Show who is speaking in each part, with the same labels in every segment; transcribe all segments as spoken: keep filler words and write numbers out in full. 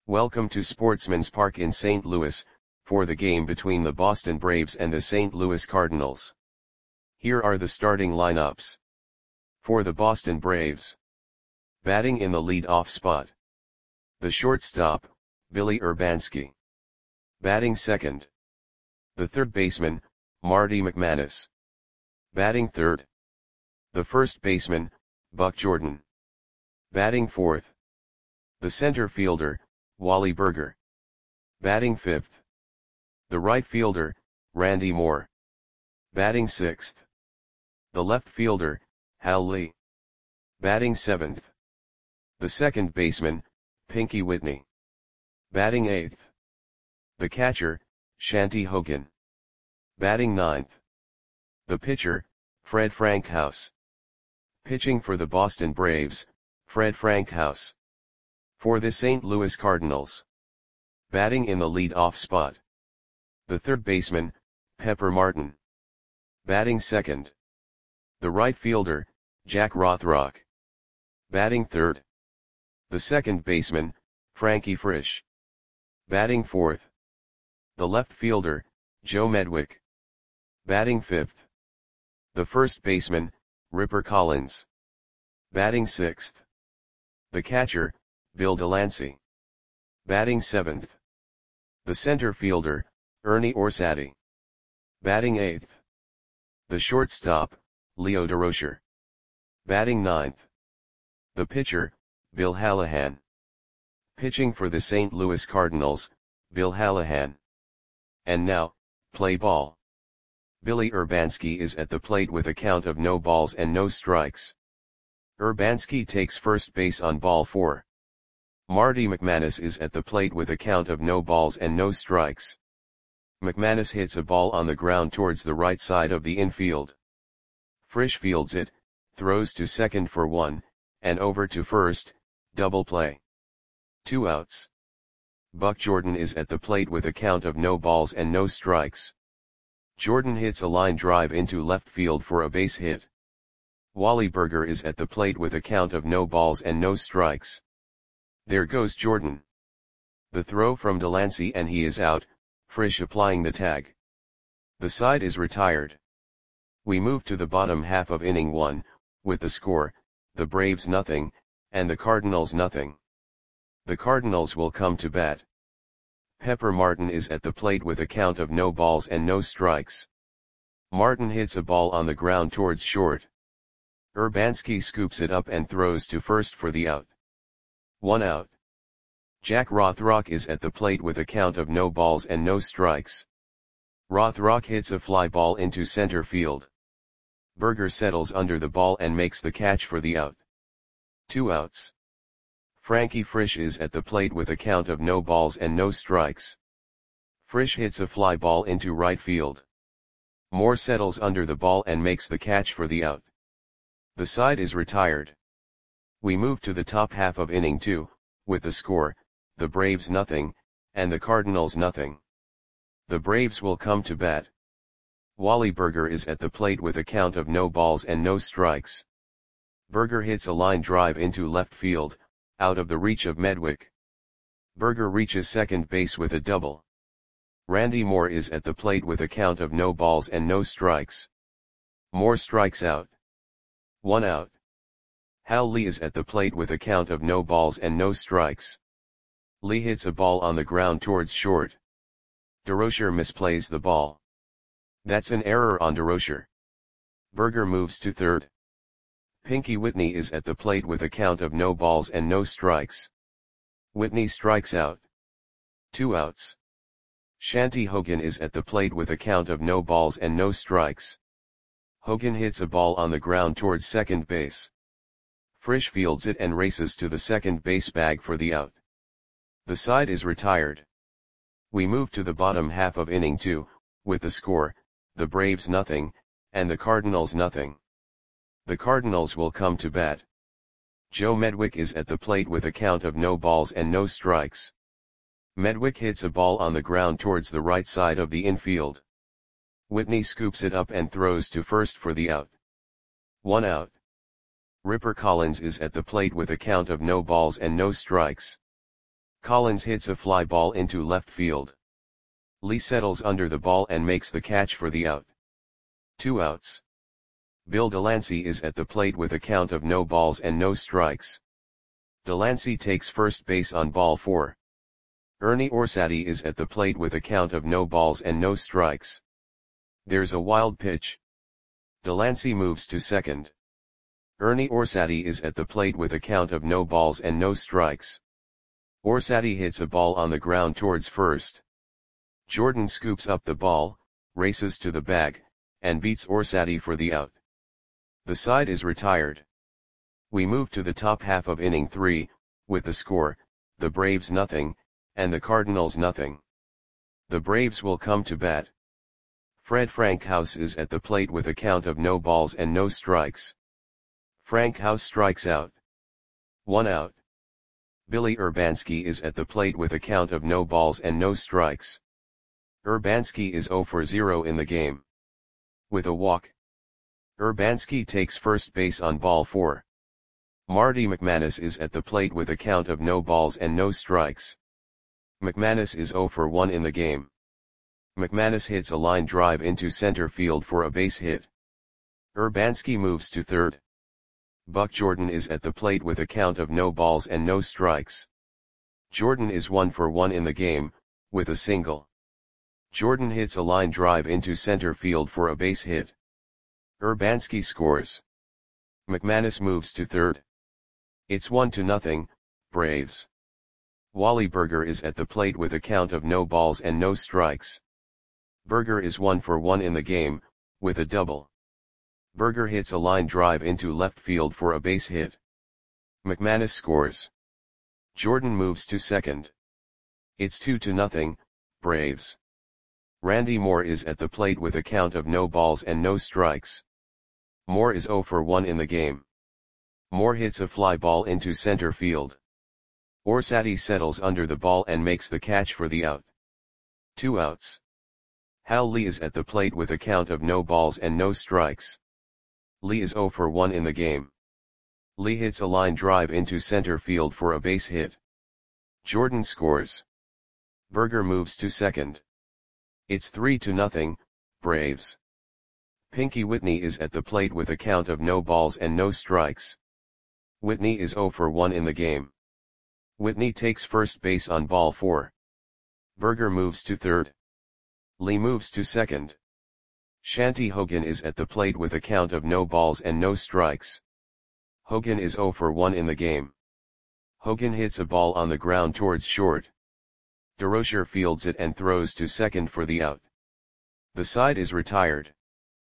Speaker 1: Welcome to Sportsman's Park in Saint Louis, for the game between the Boston Braves and the Saint Louis Cardinals. Here are the starting lineups. For the Boston Braves. Batting in the lead-off spot. The shortstop, Billy Urbanski. Batting second. The third baseman, Marty McManus. Batting third. The first baseman, Buck Jordan. Batting fourth. The center fielder, Wally Burger. Batting fifth. The right fielder, Randy Moore. Batting sixth. The left fielder, Hal Lee. Batting seventh. The second baseman, Pinky Whitney. Batting eighth. The catcher, Shanty Hogan. Batting ninth. The pitcher, Fred Frankhouse. Pitching for the Boston Braves, Fred Frankhouse. For the Saint Louis Cardinals. Batting in the lead-off spot. The third baseman, Pepper Martin. Batting second. The right fielder, Jack Rothrock. Batting third. The second baseman, Frankie Frisch. Batting fourth. The left fielder, Joe Medwick. Batting fifth. The first baseman, Ripper Collins. Batting sixth. The catcher, Bill Delancey. Batting seventh. The center fielder, Ernie Orsatti. Batting eighth. The shortstop, Leo Durocher. Batting ninth. The pitcher, Bill Hallahan. Pitching for the Saint Louis Cardinals, Bill Hallahan. And now, play ball. Billy Urbanski is at the plate with a count of no balls and no strikes. Urbanski takes first base on ball four. Marty McManus is at the plate with a count of no balls and no strikes. McManus hits a ball on the ground towards the right side of the infield. Frisch fields it, throws to second for one, and over to first, double play. Two outs. Buck Jordan is at the plate with a count of no balls and no strikes. Jordan hits a line drive into left field for a base hit. Wally Burger is at the plate with a count of no balls and no strikes. There goes Jordan. The throw from Delancey and he is out, Frisch applying the tag. The side is retired. We move to the bottom half of inning one, with the score, the Braves nothing, and the Cardinals nothing. The Cardinals will come to bat. Pepper Martin is at the plate with a count of no balls and no strikes. Martin hits a ball on the ground towards short. Urbanski scoops it up and throws to first for the out. One out. Jack Rothrock is at the plate with a count of no balls and no strikes. Rothrock hits a fly ball into center field. Burger settles under the ball and makes the catch for the out. Two outs. Frankie Frisch is at the plate with a count of no balls and no strikes. Frisch hits a fly ball into right field. Moore settles under the ball and makes the catch for the out. The side is retired. We move to the top half of inning two, with the score, the Braves nothing, and the Cardinals nothing. The Braves will come to bat. Wally Burger is at the plate with a count of no balls and no strikes. Burger hits a line drive into left field, out of the reach of Medwick. Burger reaches second base with a double. Randy Moore is at the plate with a count of no balls and no strikes. Moore strikes out. One out. Hal Lee is at the plate with a count of no balls and no strikes. Lee hits a ball on the ground towards short. Durocher misplays the ball. That's an error on Durocher. Burger moves to third. Pinky Whitney is at the plate with a count of no balls and no strikes. Whitney strikes out. Two outs. Shanty Hogan is at the plate with a count of no balls and no strikes. Hogan hits a ball on the ground towards second base. Frisch fields it and races to the second base bag for the out. The side is retired. We move to the bottom half of inning two, with the score, the Braves nothing, and the Cardinals nothing. The Cardinals will come to bat. Joe Medwick is at the plate with a count of no balls and no strikes. Medwick hits a ball on the ground towards the right side of the infield. Whitney scoops it up and throws to first for the out. One out. Ripper Collins is at the plate with a count of no balls and no strikes. Collins hits a fly ball into left field. Lee settles under the ball and makes the catch for the out. Two outs. Bill Delancey is at the plate with a count of no balls and no strikes. Delancey takes first base on ball four. Ernie Orsatti is at the plate with a count of no balls and no strikes. There's a wild pitch. Delancey moves to second. Ernie Orsatti is at the plate with a count of no balls and no strikes. Orsatti hits a ball on the ground towards first. Jordan scoops up the ball, races to the bag, and beats Orsatti for the out. The side is retired. We move to the top half of inning three, with the score, the Braves nothing, and the Cardinals nothing. The Braves will come to bat. Fred Frankhouse is at the plate with a count of no balls and no strikes. Frankhouse strikes out. One out. Billy Urbanski is at the plate with a count of no balls and no strikes. Urbanski is zero for zero in the game. With a walk. Urbanski takes first base on ball four. Marty McManus is at the plate with a count of no balls and no strikes. McManus is zero for one in the game. McManus hits a line drive into center field for a base hit. Urbanski moves to third. Buck Jordan is at the plate with a count of no balls and no strikes. Jordan is one for one in the game, with a single. Jordan hits a line drive into center field for a base hit. Urbanski scores. McManus moves to third. It's one to nothing, Braves. Wally Burger is at the plate with a count of no balls and no strikes. Burger is one for one in the game, with a double. Burger hits a line drive into left field for a base hit. McManus scores. Jordan moves to second. It's two to nothing, Braves. Randy Moore is at the plate with a count of no balls and no strikes. Moore is zero for one in the game. Moore hits a fly ball into center field. Orsatti settles under the ball and makes the catch for the out. Two outs. Hal Lee is at the plate with a count of no balls and no strikes. Lee is zero for one in the game. Lee hits a line drive into center field for a base hit. Jordan scores. Burger moves to second. It's three to nothing, Braves. Pinky Whitney is at the plate with a count of no balls and no strikes. Whitney is zero for one in the game. Whitney takes first base on ball four. Burger moves to third. Lee moves to second. Shanty Hogan is at the plate with a count of no balls and no strikes. Hogan is zero for one in the game. Hogan hits a ball on the ground towards short. DeRocher fields it and throws to second for the out. The side is retired.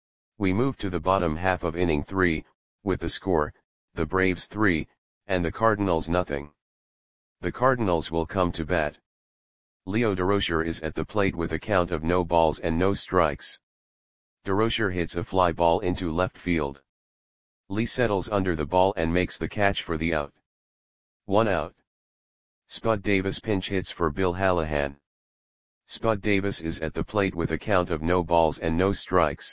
Speaker 1: We move to the bottom half of inning three, with the score, the Braves three, and the Cardinals nothing. The Cardinals will come to bat. Leo DeRocher is at the plate with a count of no balls and no strikes. DeRocher hits a fly ball into left field. Lee settles under the ball and makes the catch for the out. One out. Spud Davis pinch hits for Bill Hallahan. Spud Davis is at the plate with a count of no balls and no strikes.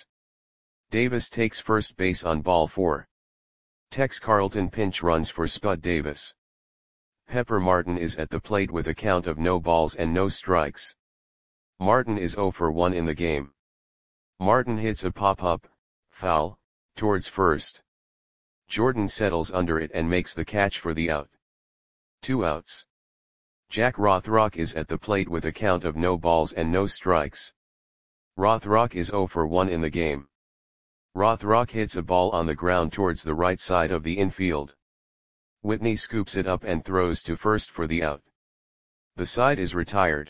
Speaker 1: Davis takes first base on ball four. Tex Carlton pinch runs for Spud Davis. Pepper Martin is at the plate with a count of no balls and no strikes. Martin is zero for one in the game. Martin hits a pop-up, foul, towards first. Jordan settles under it and makes the catch for the out. Two outs. Jack Rothrock is at the plate with a count of no balls and no strikes. Rothrock is zero for one in the game. Rothrock hits a ball on the ground towards the right side of the infield. Whitney scoops it up and throws to first for the out. The side is retired.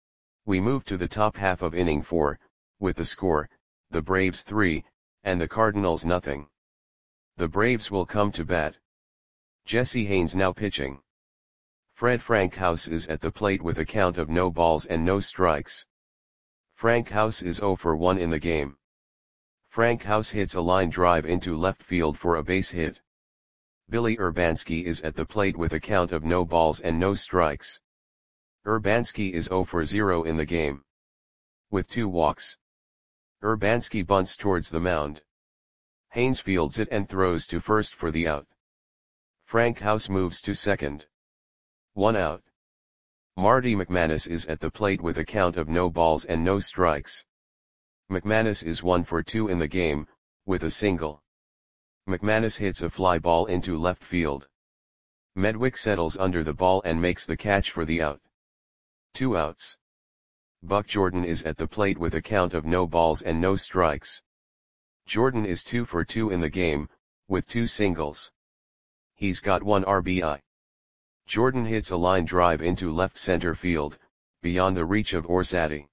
Speaker 1: We move to the top half of inning four, with the score, the Braves three, and the Cardinals nothing. The Braves will come to bat. Jesse Haynes now pitching. Fred Frankhouse is at the plate with a count of no balls and no strikes. Frankhouse is zero for one in the game. Frankhouse hits a line drive into left field for a base hit. Billy Urbanski is at the plate with a count of no balls and no strikes. Urbanski is zero for zero in the game. With two walks. Urbanski bunts towards the mound. Haynes fields it and throws to first for the out. Frankhouse moves to second. One out. Marty McManus is at the plate with a count of no balls and no strikes. McManus is one for two in the game, with a single. McManus hits a fly ball into left field. Medwick settles under the ball and makes the catch for the out. Two outs. Buck Jordan is at the plate with a count of no balls and no strikes. Jordan is two for two in the game, with two singles. He's got one R B I. Jordan hits a line drive into left center field, beyond the reach of Orsatti.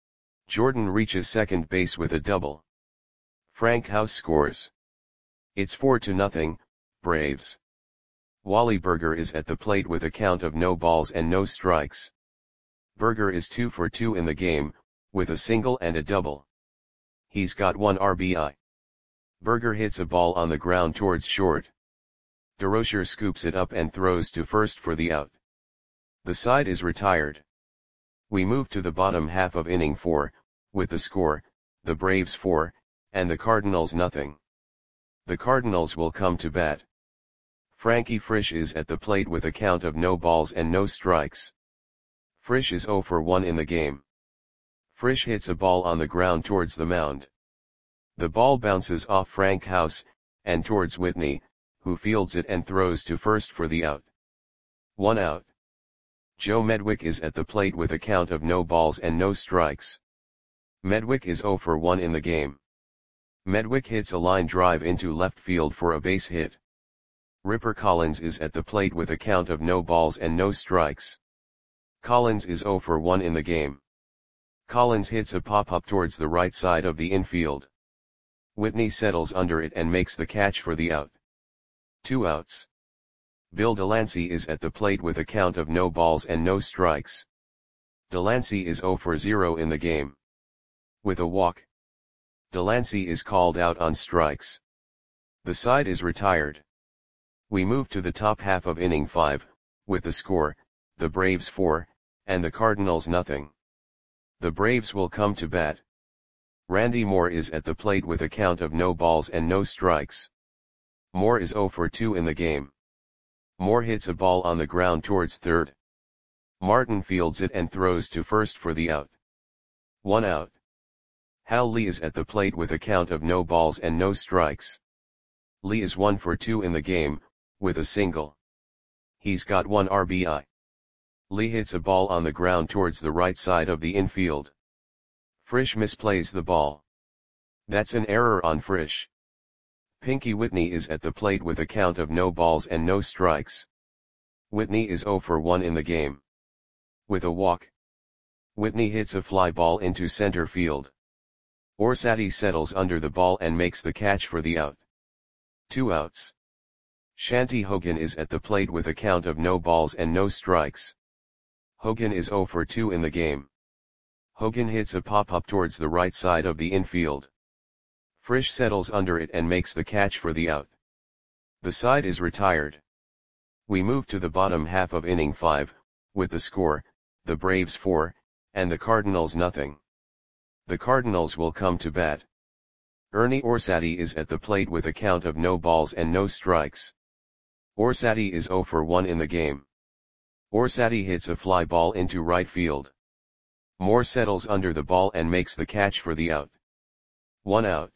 Speaker 1: Jordan reaches second base with a double. Frank House scores. It's four to nothing, Braves. Wally Burger is at the plate with a count of no balls and no strikes. Burger is two for two in the game, with a single and a double. He's got one R B I. Burger hits a ball on the ground towards short. DeRocher scoops it up and throws to first for the out. The side is retired. We move to the bottom half of inning four, with the score, the Braves four, and the Cardinals nothing. The Cardinals will come to bat. Frankie Frisch is at the plate with a count of no balls and no strikes. Frisch is zero for one in the game. Frisch hits a ball on the ground towards the mound. The ball bounces off Frank House, and towards Whitney, who fields it and throws to first for the out. One out. Joe Medwick is at the plate with a count of no balls and no strikes. Medwick is zero for one in the game. Medwick hits a line drive into left field for a base hit. Ripper Collins is at the plate with a count of no balls and no strikes. Collins is zero for one in the game. Collins hits a pop-up towards the right side of the infield. Whitney settles under it and makes the catch for the out. Two outs. Bill Delancey is at the plate with a count of no balls and no strikes. Delancey is zero for zero in the game. With a walk. Delancey is called out on strikes. The side is retired. We move to the top half of inning five, with the score, the Braves four, and the Cardinals nothing. The Braves will come to bat. Randy Moore is at the plate with a count of no balls and no strikes. Moore is zero for two in the game. Moore hits a ball on the ground towards third. Martin fields it and throws to first for the out. One out. Hal Lee is at the plate with a count of no balls and no strikes. Lee is one for two in the game, with a single. He's got one R B I. Lee hits a ball on the ground towards the right side of the infield. Frisch misplays the ball. That's an error on Frisch. Pinky Whitney is at the plate with a count of no balls and no strikes. Whitney is zero for one in the game. With a walk. Whitney hits a fly ball into center field. Orsatti settles under the ball and makes the catch for the out. Two outs. Shanty Hogan is at the plate with a count of no balls and no strikes. Hogan is zero for two in the game. Hogan hits a pop-up towards the right side of the infield. Frisch settles under it and makes the catch for the out. The side is retired. We move to the bottom half of inning five, with the score, the Braves four, and the Cardinals nothing. The Cardinals will come to bat. Ernie Orsatti is at the plate with a count of no balls and no strikes. Orsatti is zero for one in the game. Orsatti hits a fly ball into right field. Moore settles under the ball and makes the catch for the out. One out.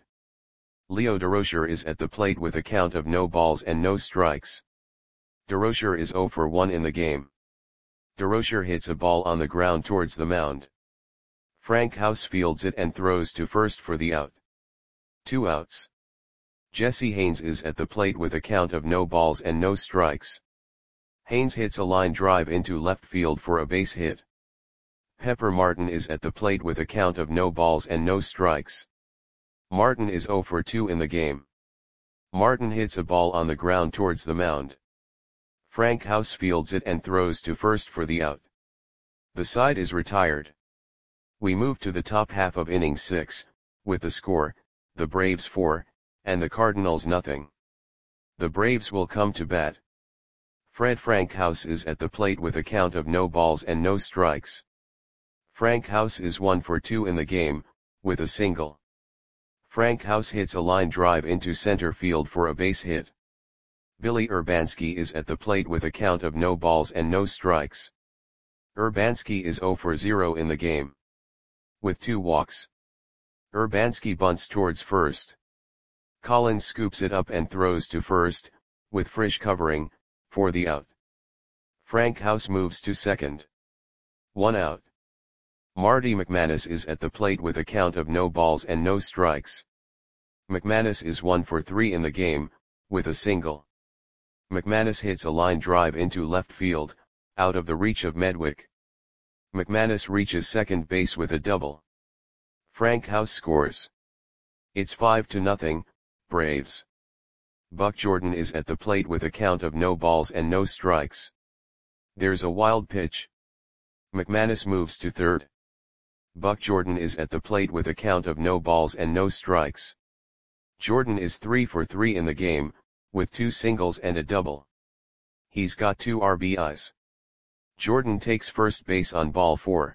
Speaker 1: Leo DeRocher is at the plate with a count of no balls and no strikes. DeRocher is zero for one in the game. DeRocher hits a ball on the ground towards the mound. Frank House fields it and throws to first for the out. Two outs. Jesse Haynes is at the plate with a count of no balls and no strikes. Haynes hits a line drive into left field for a base hit. Pepper Martin is at the plate with a count of no balls and no strikes. Martin is zero for two in the game. Martin hits a ball on the ground towards the mound. Frank House fields it and throws to first for the out. The side is retired. We move to the top half of inning six, with the score, the Braves four, and the Cardinals nothing. The Braves will come to bat. Fred Frank House is at the plate with a count of no balls and no strikes. Frank House is one for two in the game, with a single. Frank House hits a line drive into center field for a base hit. Billy Urbanski is at the plate with a count of no balls and no strikes. Urbanski is zero for zero in the game. With two walks. Urbanski bunts towards first. Collins scoops it up and throws to first, with Frisch covering, for the out. Frank House moves to second. One out. Marty McManus is at the plate with a count of no balls and no strikes. McManus is one for three in the game, with a single. McManus hits a line drive into left field, out of the reach of Medwick. McManus reaches second base with a double. Frank House scores. It's five to nothing, Braves. Buck Jordan is at the plate with a count of no balls and no strikes. There's a wild pitch. McManus moves to third. Buck Jordan is at the plate with a count of no balls and no strikes. Jordan is three for three in the game, with two singles and a double. He's got two R B Is. Jordan takes first base on ball four.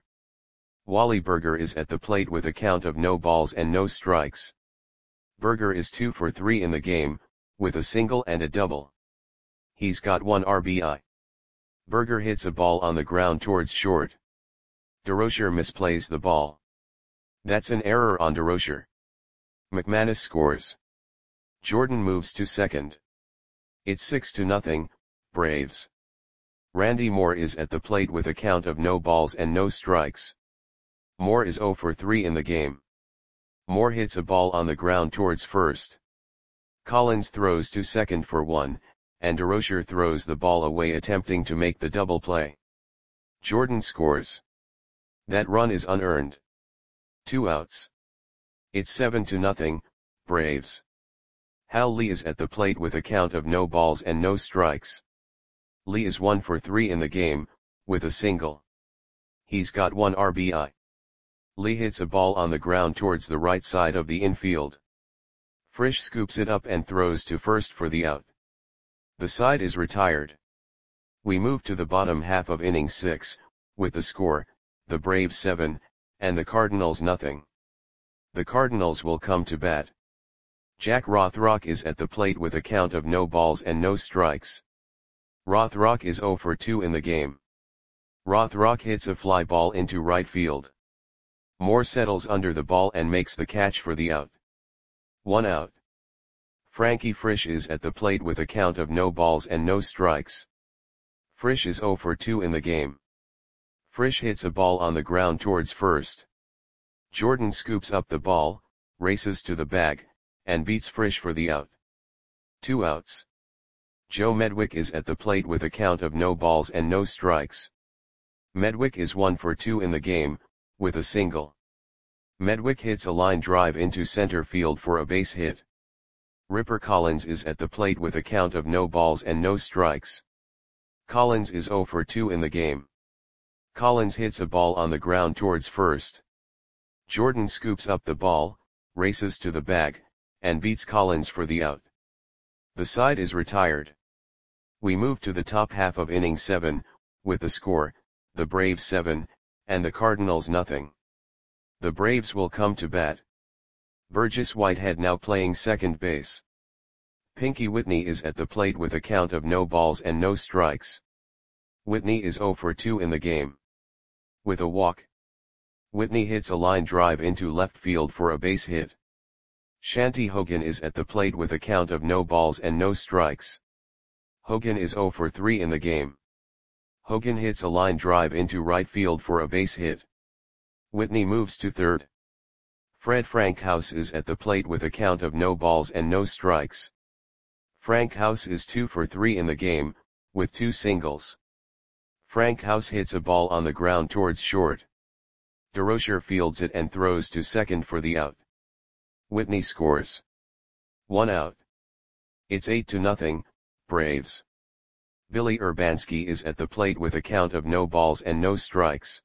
Speaker 1: Wally Berger is at the plate with a count of no balls and no strikes. Berger is two for three in the game, with a single and a double. He's got one R B I. Berger hits a ball on the ground towards short. DeRocher misplays the ball. That's an error on DeRocher. McManus scores. Jordan moves to second. It's six to nothing, Braves. Randy Moore is at the plate with a count of no balls and no strikes. Moore is zero for three in the game. Moore hits a ball on the ground towards first. Collins throws to second for one, and DeRocher throws the ball away attempting to make the double play. Jordan scores. That run is unearned. Two outs. It's seven to nothing, Braves. Hal Lee is at the plate with a count of no balls and no strikes. Lee is one for three in the game, with a single. He's got one R B I. Lee hits a ball on the ground towards the right side of the infield. Frisch scoops it up and throws to first for the out. The side is retired. We move to the bottom half of inning six, with the score, the Braves seven, and the Cardinals nothing. The Cardinals will come to bat. Jack Rothrock is at the plate with a count of no balls and no strikes. Rothrock is zero for two in the game. Rothrock hits a fly ball into right field. Moore settles under the ball and makes the catch for the out. One out. Frankie Frisch is at the plate with a count of no balls and no strikes. Frisch is zero for two in the game. Frisch hits a ball on the ground towards first. Jordan scoops up the ball, races to the bag, and beats Frisch for the out. Two outs. Joe Medwick is at the plate with a count of no balls and no strikes. Medwick is one for two in the game, with a single. Medwick hits a line drive into center field for a base hit. Ripper Collins is at the plate with a count of no balls and no strikes. Collins is zero for two in the game. Collins hits a ball on the ground towards first. Jordan scoops up the ball, races to the bag, and beats Collins for the out. The side is retired. We move to the top half of inning seven, with the score, the Braves seven, and the Cardinals nothing. The Braves will come to bat. Burgess Whitehead now playing second base. Pinky Whitney is at the plate with a count of no balls and no strikes. Whitney is zero for two in the game. With a walk. Whitney hits a line drive into left field for a base hit. Shanty Hogan is at the plate with a count of no balls and no strikes. Hogan is zero for three in the game. Hogan hits a line drive into right field for a base hit. Whitney moves to third. Fred Frank House is at the plate with a count of no balls and no strikes. Frank House is two for three in the game, with two singles. Frank House hits a ball on the ground towards short. DeRocher fields it and throws to second for the out. Whitney scores. One out. It's eight to nothing, Braves. Billy Urbanski is at the plate with a count of no balls and no strikes.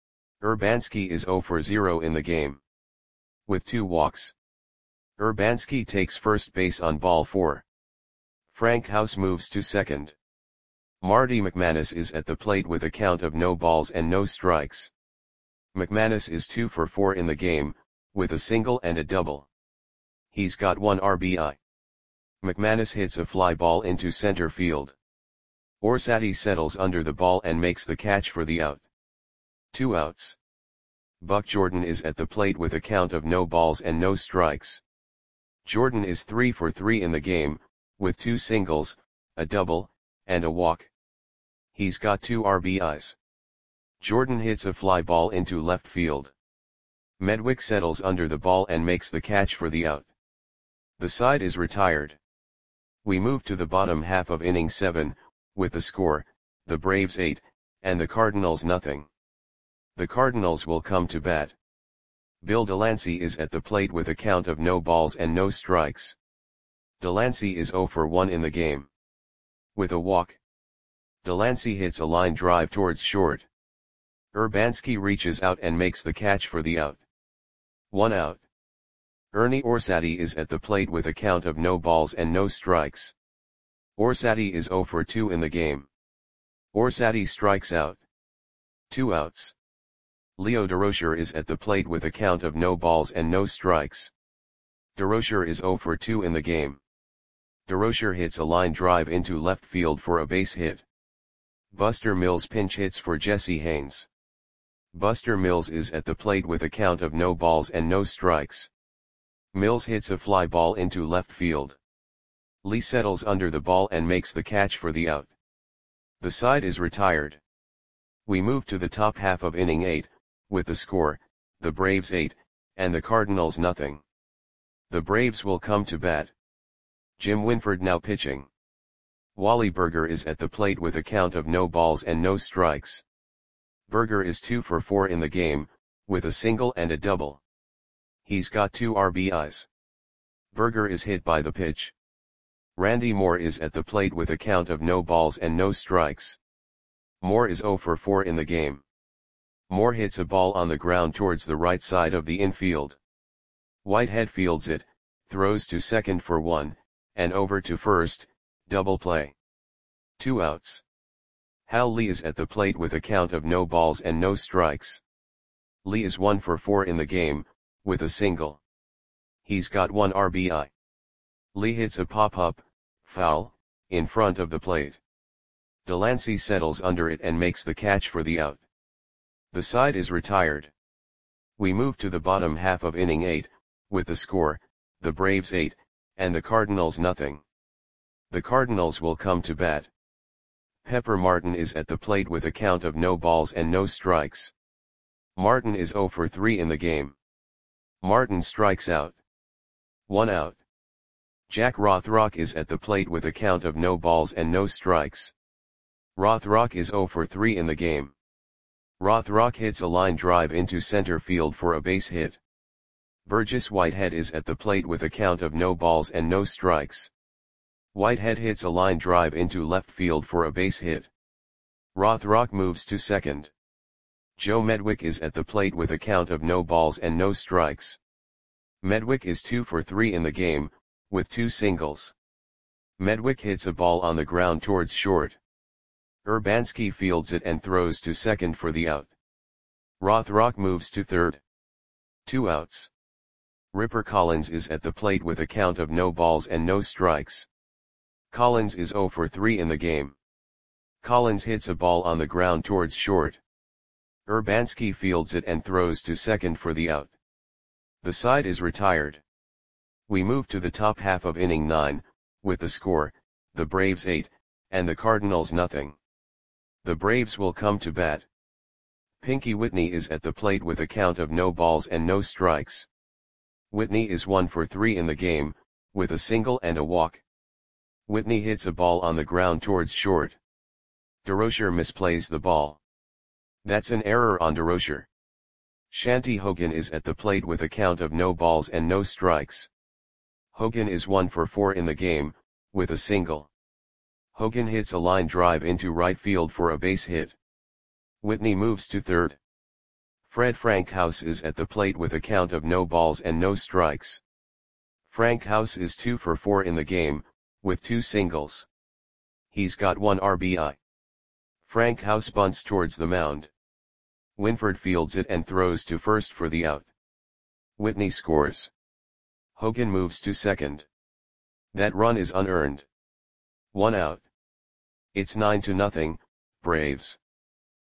Speaker 1: Urbanski is zero for zero in the game. With two walks. Urbanski takes first base on ball four. Frank House moves to second. Marty McManus is at the plate with a count of no balls and no strikes. McManus is two for four in the game, with a single and a double. He's got one R B I. McManus hits a fly ball into center field. Orsatti settles under the ball and makes the catch for the out. Two outs. Buck Jordan is at the plate with a count of no balls and no strikes. Jordan is three for three in the game, with two singles, a double, and a walk. He's got two R B Is. Jordan hits a fly ball into left field. Medwick settles under the ball and makes the catch for the out. The side is retired. We move to the bottom half of inning seven, with the score, the Braves eight, and the Cardinals nothing. The Cardinals will come to bat. Bill Delancey is at the plate with a count of no balls and no strikes. Delancey is zero for one in the game. With a walk. Delancey hits a line drive towards short. Urbanski reaches out and makes the catch for the out. One out. Ernie Orsatti is at the plate with a count of no balls and no strikes. Orsatti is zero for two in the game. Orsatti strikes out. Two outs. Leo Durocher is at the plate with a count of no balls and no strikes. Durocher is zero for two in the game. Durocher hits a line drive into left field for a base hit. Buster Mills pinch hits for Jesse Haynes. Buster Mills is at the plate with a count of no balls and no strikes. Mills hits a fly ball into left field. Lee settles under the ball and makes the catch for the out. The side is retired. We move to the top half of inning eight, with the score, the Braves eight, and the Cardinals nothing. The Braves will come to bat. Jim Winford now pitching. Wally Berger is at the plate with a count of no balls and no strikes. Berger is two for four in the game, with a single and a double. He's got two R B Is. Berger is hit by the pitch. Randy Moore is at the plate with a count of no balls and no strikes. Moore is zero for four in the game. Moore hits a ball on the ground towards the right side of the infield. Whitehead fields it, throws to second for one, and over to first, double play. Two outs. Hal Lee is at the plate with a count of no balls and no strikes. Lee is one for four in the game, with a single. He's got one R B I. Lee hits a pop-up, foul, in front of the plate. Delancey settles under it and makes the catch for the out. The side is retired. We move to the bottom half of inning eight, with the score, the Braves eight, and the Cardinals nothing. The Cardinals will come to bat. Pepper Martin is at the plate with a count of no balls and no strikes. Martin is zero for three in the game. Martin strikes out. One out. Jack Rothrock is at the plate with a count of no balls and no strikes. Rothrock is zero for three in the game. Rothrock hits a line drive into center field for a base hit. Burgess Whitehead is at the plate with a count of no balls and no strikes. Whitehead hits a line drive into left field for a base hit. Rothrock moves to second. Joe Medwick is at the plate with a count of no balls and no strikes. Medwick is two for three in the game, with two singles. Medwick hits a ball on the ground towards short. Urbanski fields it and throws to second for the out. Rothrock moves to third. Two outs. Ripper Collins is at the plate with a count of no balls and no strikes. Collins is zero for three in the game. Collins hits a ball on the ground towards short. Urbanski fields it and throws to second for the out. The side is retired. We move to the top half of inning nine, with the score, the Braves eight, and the Cardinals nothing. The Braves will come to bat. Pinky Whitney is at the plate with a count of no balls and no strikes. Whitney is one for three in the game, with a single and a walk. Whitney hits a ball on the ground towards short. Durocher misplays the ball. That's an error on Durocher. Shanty Hogan is at the plate with a count of no balls and no strikes. Hogan is one for four in the game, with a single. Hogan hits a line drive into right field for a base hit. Whitney moves to third. Fred Frankhouse is at the plate with a count of no balls and no strikes. Frankhouse is two for four in the game, with two singles. He's got one R B I. Frankhouse bunts towards the mound. Winford fields it and throws to first for the out. Whitney scores. Hogan moves to second. That run is unearned. One out. It's nine to nothing, Braves.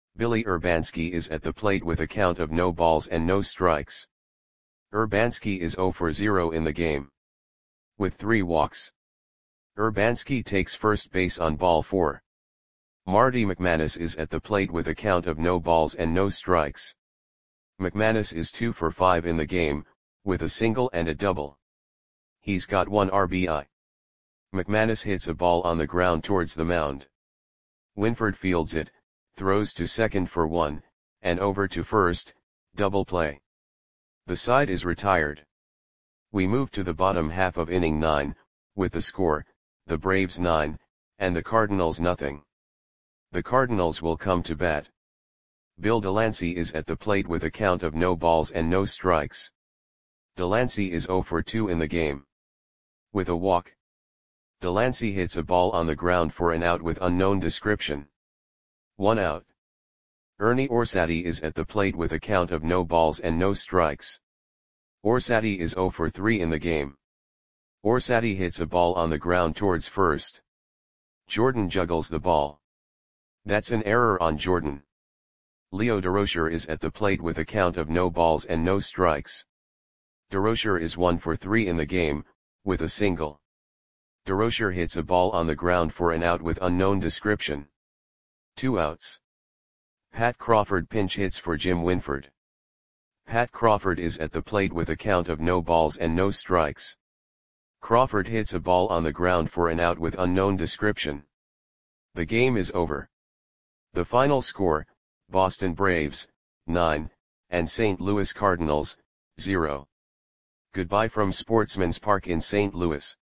Speaker 1: Billy Urbanski is at the plate with a count of no balls and no strikes. Urbanski is zero for zero in the game, with three walks. Urbanski takes first base on ball four. Marty McManus is at the plate with a count of no balls and no strikes. McManus is two for five in the game, with a single and a double. He's got one R B I. McManus hits a ball on the ground towards the mound. Winford fields it, throws to second for one, and over to first, double play. The side is retired. We move to the bottom half of inning nine, with the score, the Braves nine, and the Cardinals nothing. The Cardinals will come to bat. Bill Delancey is at the plate with a count of no balls and no strikes. Delancey is zero for two in the game, with a walk. Delancey hits a ball on the ground for an out with unknown description. One out. Ernie Orsatti is at the plate with a count of no balls and no strikes. Orsatti is zero for three in the game. Orsatti hits a ball on the ground towards first. Jordan juggles the ball. That's an error on Jordan. Leo Durocher is at the plate with a count of no balls and no strikes. Durocher is one for three in the game, with a single. Durocher hits a ball on the ground for an out with unknown description. Two outs. Pat Crawford pinch hits for Jim Winford. Pat Crawford is at the plate with a count of no balls and no strikes. Crawford hits a ball on the ground for an out with unknown description. The game is over. The final score, Boston Braves, nine, and Saint Louis Cardinals, zero. Goodbye from Sportsman's Park in Saint Louis.